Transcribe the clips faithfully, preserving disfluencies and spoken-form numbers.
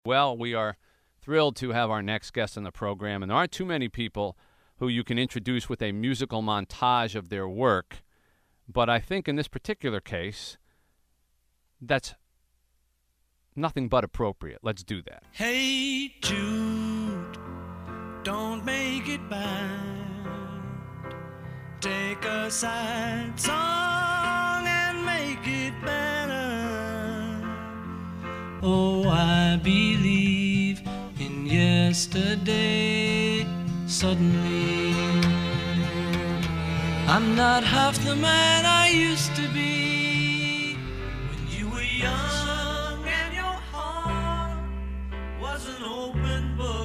Well, we are thrilled to have our next guest on the program, and there aren't too many people who you can introduce with a musical montage of their work, but I think in this particular case, that's nothing but appropriate. Let's do that. Hey Jude, don't make it bad. Take a sad song and make it better. Oh, I believe in yesterday. Suddenly, I'm not half the man I used to be. When you were young and your heart was an open book,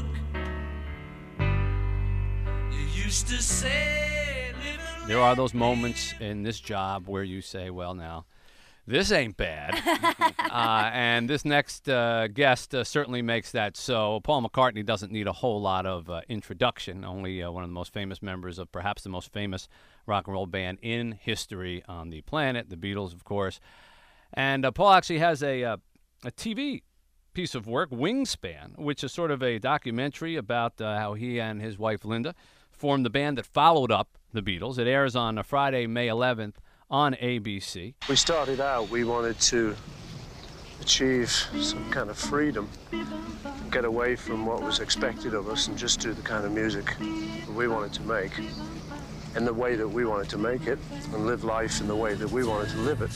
you used to say, live and There are those moments in this job where you say, well, now, this ain't bad. uh, and this next uh, guest uh, certainly makes that so. Paul McCartney doesn't need a whole lot of uh, introduction, only uh, one of the most famous members of perhaps the most famous rock and roll band in history on the planet, the Beatles, of course. And uh, Paul actually has a, uh, a T V piece of work, Wingspan, which is sort of a documentary about uh, how he and his wife Linda formed the band that followed up the Beatles. It airs on uh, Friday, May eleventh on A B C. We started out, we wanted to achieve some kind of freedom, get away from what was expected of us and just do the kind of music we wanted to make in the way that we wanted to make it and live life in the way that we wanted to live it.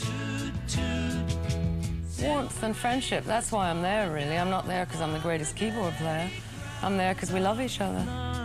Warmth and friendship, that's why I'm there, really. I'm not there because I'm the greatest keyboard player. I'm there because we love each other.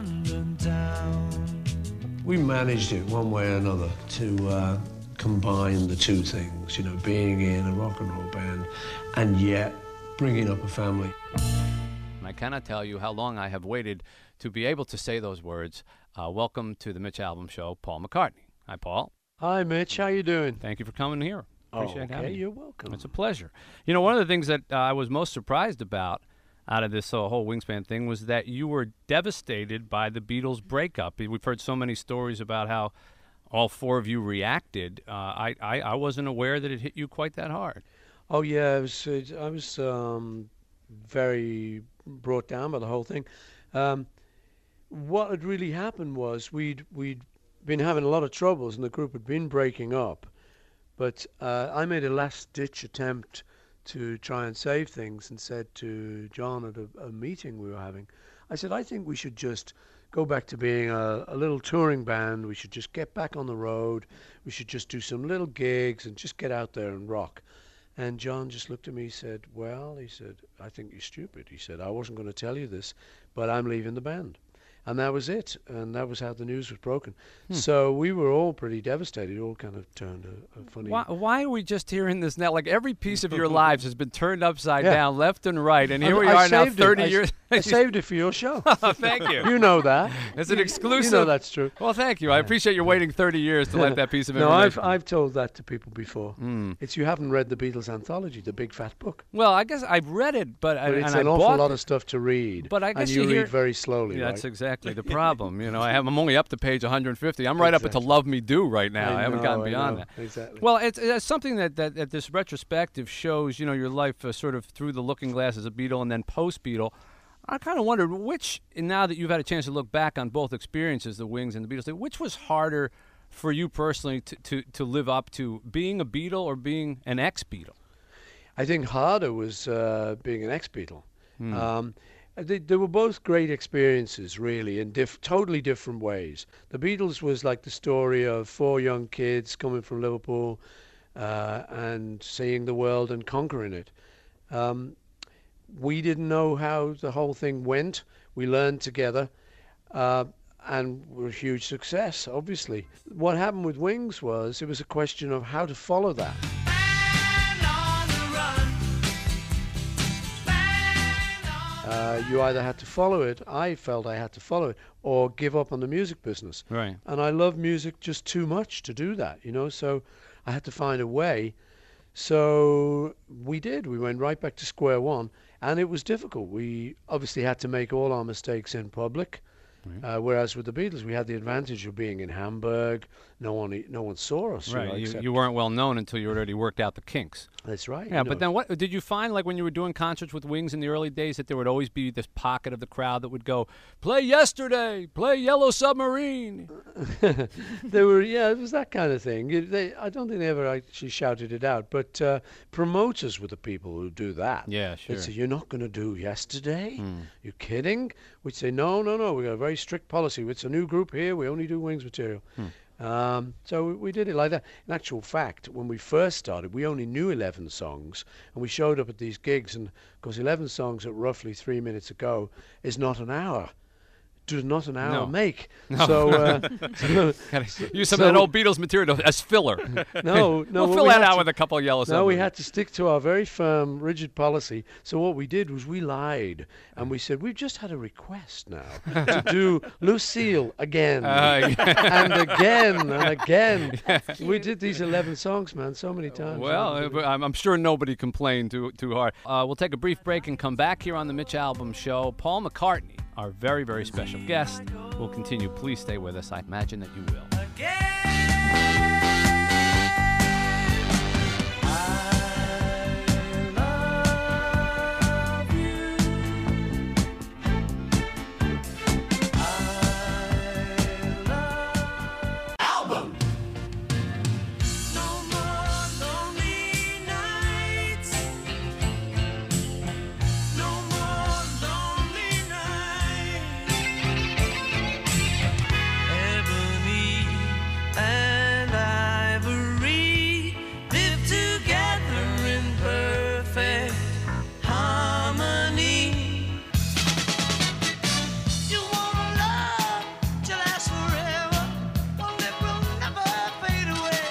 We managed it one way or another to uh, combine the two things, you know, being in a rock and roll band and yet bringing up a family. And I cannot tell you how long I have waited to be able to say those words. Uh, welcome to the Mitch Albom Show, Paul McCartney. Hi, Paul. Hi, Mitch. How you doing? Thank you for coming here. Appreciate oh, okay. having you. You're welcome. It's a pleasure. You know, one of the things that uh, I was most surprised about out of this uh, whole Wingspan thing was that you were devastated by the Beatles' breakup. We've heard so many stories about how all four of you reacted. Uh, I, I, I wasn't aware that it hit you quite that hard. Oh, yeah, I was, I was um, very brought down by the whole thing. Um, what had really happened was we'd, we'd been having a lot of troubles and the group had been breaking up. But uh, I made a last-ditch attempt to try and save things and said to John at a, a meeting we were having, I said, I think we should just go back to being a, a little touring band. We should just get back on the road. We should just do some little gigs and just get out there and rock. And John just looked at me, he said, well, he said, I think you're stupid. He said, I wasn't going to tell you this, but I'm leaving the band. And that was it. And that was how the news was broken. Hmm. So we were all pretty devastated. It all kind of turned a, a funny... Why, why are we just hearing this now? Like every piece of your lives has been turned upside yeah. down, left and right. And here I, we I are now thirty I, years... I saved it for your show. Thank you. You know that. It's an exclusive. You know that's true. Well, thank you. I appreciate you waiting thirty years to let that piece of no, information. I've, I've told that to people before. Mm. It's you haven't read the Beatles anthology, the big fat book. Well, I guess I've read it, but, but I, it's and an I awful bought lot it. of stuff to read. But I guess and you, you read hear, very slowly, yeah, right? That's exactly the problem. You know, I have, I'm only up to page one hundred fifty. I'm right exactly. up into Love Me Do right now. I, I haven't know, gotten I beyond know. that. Exactly. Well, it's, it's something that, that, that this retrospective shows, you know, your life uh, sort of through the looking glass as a Beatle and then post-Beatle. I kind of wondered which, now that you've had a chance to look back on both experiences, the Wings and the Beatles, which was harder for you personally to, to, to live up to, being a Beatle or being an ex-Beatle? I think harder was uh, being an ex-Beatle. Hmm. Um, they, they were both great experiences, really, in diff- totally different ways. The Beatles was like the story of four young kids coming from Liverpool uh, and seeing the world and conquering it. Um, we didn't know how the whole thing went. We learned together, uh, and were a huge success, obviously. What happened with Wings was it was a question of how to follow that. Uh, you either had to follow it, I felt I had to follow it, or give up on the music business. Right. And I love music just too much to do that, you know, so I had to find a way. So we did. We went right back to square one, and it was difficult. We obviously had to make all our mistakes in public, Uh, whereas with the Beatles, we had the advantage of being in Hamburg. No one, e- no one saw us. you know, Right. You, except- you weren't well known until you already worked out the kinks. That's right. Yeah, you but know. then what did you find, like when you were doing concerts with Wings in the early days, that there would always be this pocket of the crowd that would go, "Play Yesterday, play Yellow Submarine." They were, yeah, it was that kind of thing. You- They, I don't think they ever actually shouted it out, but uh, promoters were the people who do that. Yeah, They'd sure. say, "You're not going to do Yesterday? Hmm. You kidding?" We'd say, "No, no, no. We got a very strict policy. It's a new group here. We only do Wings material." Hmm. Um, so we, we did it like that. In actual fact, when we first started, we only knew eleven songs, and we showed up at these gigs, and of course, eleven songs at roughly three minutes a go is not an hour. Does not an hour No. make. No. So, uh, so Gotta use some so- of that old Beatles material as filler. no, no. we'll what fill we that had out to- with a couple of Yellow No, Submarine. we had to stick to our very firm, rigid policy. So what we did was we lied, and we said, "We've just had a request now to do Lucille again, Uh, and again, and again." We did these eleven songs, man, so many times. Well, uh, but I'm, I'm sure nobody complained too too hard. Uh, we'll take a brief break and come back here on the Mitch Albom Show. Paul McCartney, our very, very special guest, will continue. Please stay with us. I imagine that you will. No more lonely nights. No more lonely nights. Ebony and ivory live together in perfect harmony. You want love to last forever, one that will never fade away.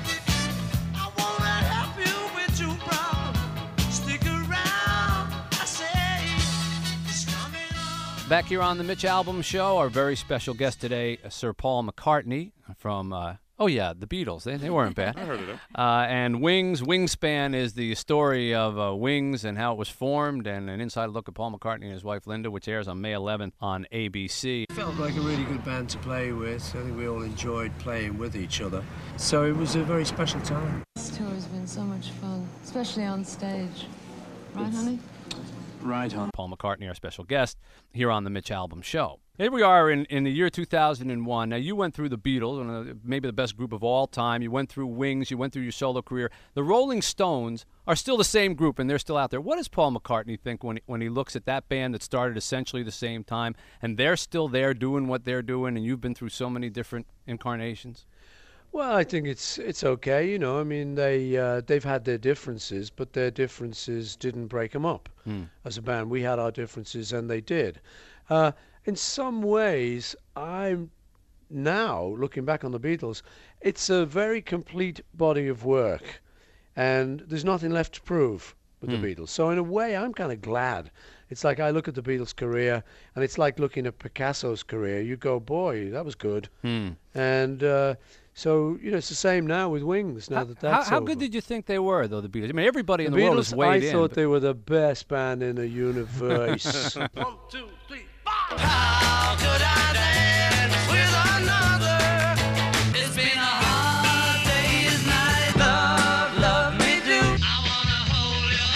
I wanna help you with your problem. Stick around, I say. It's coming on. Back here on the Mitch Albom Show, our very special guest today, uh, Sir Paul McCartney from, uh, oh yeah, the Beatles. They, they weren't bad. I heard of them. Uh, and Wings, Wingspan is the story of uh, Wings and how it was formed, and an inside look at Paul McCartney and his wife Linda, which airs on May eleventh on A B C. Felt like a really good band to play with. I think we all enjoyed playing with each other. So it was a very special time. This tour has been so much fun, especially on stage. Right, honey? Right on. Paul McCartney, our special guest, here on the Mitch Albom Show. Here we are in, in the year two thousand one. Now, you went through the Beatles, one of maybe the best group of all time. You went through Wings. You went through your solo career. The Rolling Stones are still the same group, and they're still out there. What does Paul McCartney think when he, when he looks at that band that started essentially the same time, and they're still there doing what they're doing, and you've been through so many different incarnations? Well, I think it's it's okay. You know, I mean, they uh, they've had their differences, but their differences didn't break them up. As a band, we had our differences, and they did. Uh, in some ways, I'm now looking back on the Beatles. It's a very complete body of work, and there's nothing left to prove with the Beatles. So in a way, I'm kind of glad. It's like I look at the Beatles' career, and it's like looking at Picasso's career. You go, boy, that was good. And uh, so, you know, it's the same now with Wings, now How, that how, that's how over. good did you think they were, though, the Beatles? I mean, everybody in the, The world Beatles, is weighed I in. thought but- they were the best band in the universe. One, two, three, four. How could I dance with another? It's been a hard day's night. Love, love me do. I wanna hold your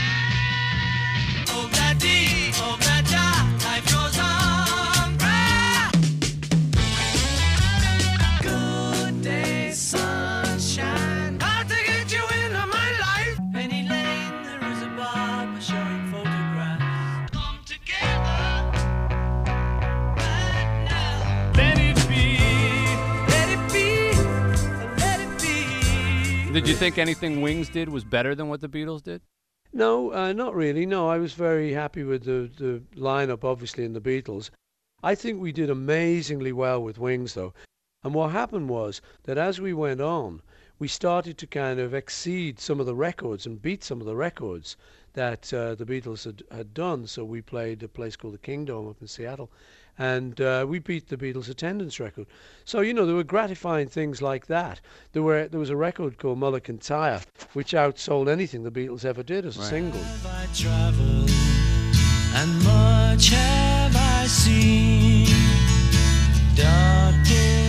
hand. Oh, that deep, oh, that job, life goes on. Good day, sunshine. Hard to get you into my life. Penny Lane, there is a barber showing photographs. Come together right now. Let it be, let it be, let it be. Did you think anything Wings did was better than what the Beatles did? No, uh, not really. No, I was very happy with the, the lineup, obviously, in the Beatles. I think we did amazingly well with Wings, though. And what happened was that as we went on, we started to kind of exceed some of the records and beat some of the records that uh, the Beatles had, had done. So we played a place called the Kingdome up in Seattle, and uh, we beat the Beatles' attendance record. So, you know, there were gratifying things like that. There were there was a record called Mulligan Tire, which outsold anything the Beatles ever did as a single. Have I traveled and much have I seen?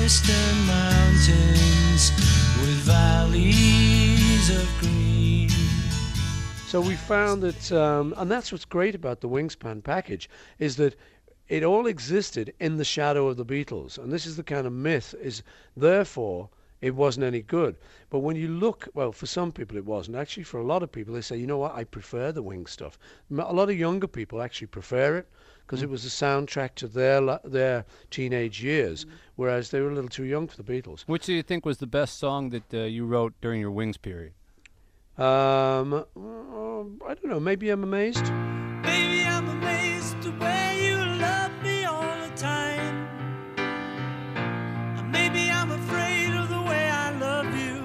distant mountains with valleys of green. So we found that, um, and that's what's great about the Wingspan package, is that it all existed in the shadow of the Beatles. And this is the kind of myth, is therefore it wasn't any good. But when you look, well, for some people it wasn't. Actually, for a lot of people, they say, you know what, I prefer the Wings stuff. M- A lot of younger people actually prefer it because it was a soundtrack to their li- their teenage years, whereas they were a little too young for the Beatles. Which do you think was the best song that uh, you wrote during your Wings period? Um, uh, I don't know, maybe I'm Amazed. Baby, I'm amazed the way you love me all the time. And maybe I'm afraid of the way I love you.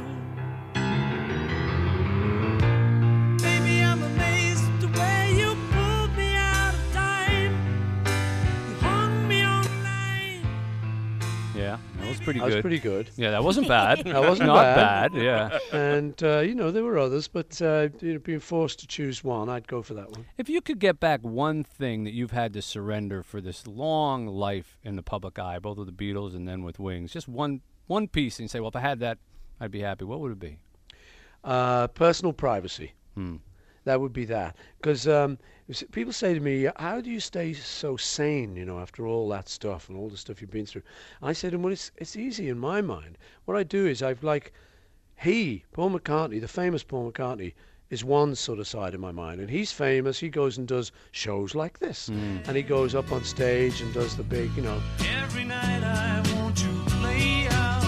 Baby, I'm amazed the way you pulled me out of time. You hung me on the line. Yeah, that was pretty That good. was pretty good. Yeah, that wasn't bad. That wasn't Not bad. bad. Yeah. And, uh, you know, there were others, but uh, you know, being forced to choose one, I'd go for that one. If you could get back one thing that you've had to surrender for this long life in the public eye, both with the Beatles and then with Wings, just one one piece, and you say, well, if I had that, I'd be happy. What would it be? Uh, personal privacy. Hmm. That would be that. Because um, s- people say to me, how do you stay so sane, you know, after all that stuff and all the stuff you've been through? I say to them, well, it's, it's easy in my mind. What I do is I've like, he, Paul McCartney, the famous Paul McCartney, is one sort of side of my mind. And he's famous. He goes and does shows like this. And he goes up on stage and does the big, you know, Every night I want to play out.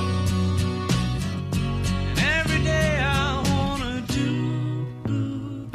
And every day I want to do.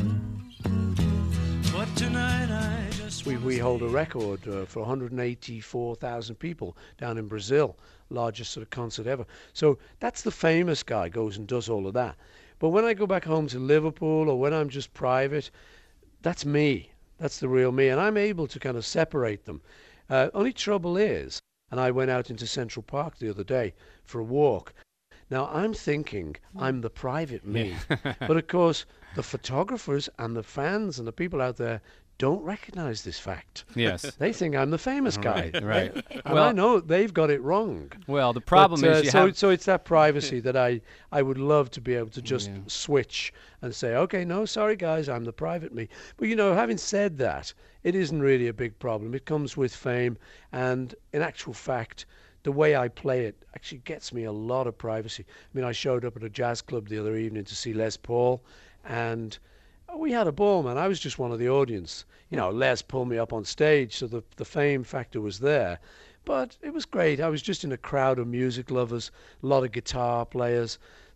But tonight I just We, we hold a record uh, for one hundred eighty-four thousand people down in Brazil, largest sort of concert ever. So that's the famous guy, goes and does all of that. But when I go back home to Liverpool or when I'm just private, that's me. That's the real me. And I'm able to kind of separate them. Uh, only trouble is, and I went out into Central Park the other day for a walk. Now, I'm thinking I'm the private me. But of course, the photographers and the fans and the people out there don't recognize this fact. Yes. They think I'm the famous guy. Right. And Well- I know they've got it wrong. Well, the problem But, uh, is you so, have. so it's that privacy that I, I would love to be able to just Yeah. switch and say, okay, no, sorry guys, I'm the private me. But you know, having said that, it isn't really a big problem. It comes with fame, and in actual fact, the way I play it actually gets me a lot of privacy. I mean, I showed up at a jazz club the other evening to see Les Paul, and we had a ball, man. I was just one of the audience. You know, Les pulled me up on stage, so the, the fame factor was there. But it was great. I was just in a crowd of music lovers, a lot of guitar players.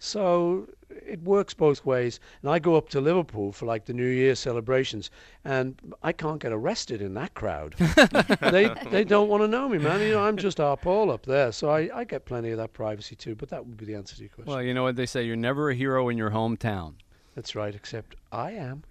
So it works both ways. And I go up to Liverpool for like the New Year celebrations, and I can't get arrested in that crowd. they they don't want to know me, man. You know, I'm just our Paul up there. So I, I get plenty of that privacy too. But that would be the answer to your question. Well, you know what they say, you're never a hero in your hometown. That's right, except I am.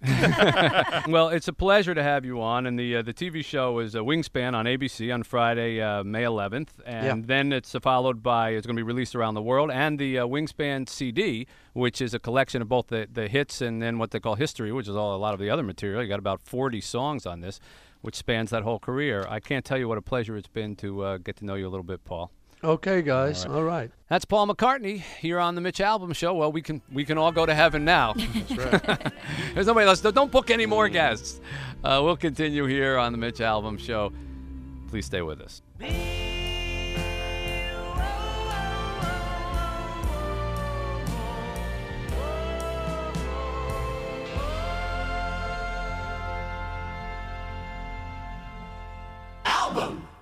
Well, it's a pleasure to have you on, and the uh, the T V show is uh, Wingspan on A B C on Friday, uh, May eleventh, and Yeah. then it's uh, followed by, it's going to be released around the world, and the uh, Wingspan C D, which is a collection of both the, the hits and then what they call history, which is all a lot of the other material. You got about forty songs on this, which spans that whole career. I can't tell you what a pleasure it's been to uh, get to know you a little bit, Paul. Okay, guys. All right. That's Paul McCartney here on the Mitch Albom Show. Well, we can we can all go to heaven now. That's right. There's nobody else. Don't book any more guests. Uh, we'll continue here on the Mitch Albom Show. Please stay with us. Album.